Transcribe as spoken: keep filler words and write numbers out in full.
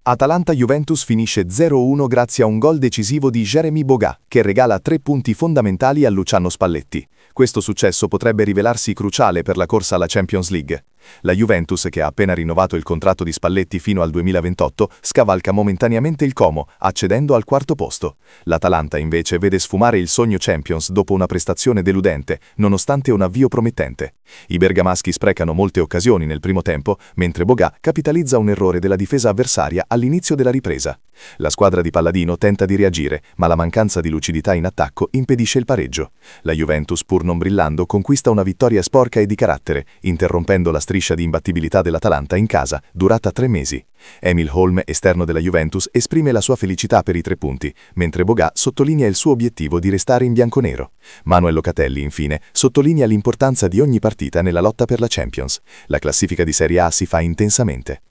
Atalanta-Juventus finisce zero uno grazie a un gol decisivo di Jérémy Boga, che regala tre punti fondamentali a Luciano Spalletti. Questo successo potrebbe rivelarsi cruciale per la corsa alla Champions League. La Juventus, che ha appena rinnovato il contratto di Spalletti fino al duemilaventotto, scavalca momentaneamente il Como, accedendo al quarto posto. L'Atalanta invece vede sfumare il sogno Champions dopo una prestazione deludente, nonostante un avvio promettente. I bergamaschi sprecano molte occasioni nel primo tempo, mentre Boga capitalizza un errore della difesa avversaria all'inizio della ripresa. La squadra di Palladino tenta di reagire, ma la mancanza di lucidità in attacco impedisce il pareggio. La Juventus, pur non brillando, conquista una vittoria sporca e di carattere, interrompendo la striscia di imbattibilità dell'Atalanta in casa, durata tre mesi. Emil Holm, esterno della Juventus, esprime la sua felicità per i tre punti, mentre Boga sottolinea il suo obiettivo di restare in bianconero. Manuel Locatelli, infine, sottolinea l'importanza di ogni partita nella lotta per la Champions. La classifica di Serie A si fa intensamente.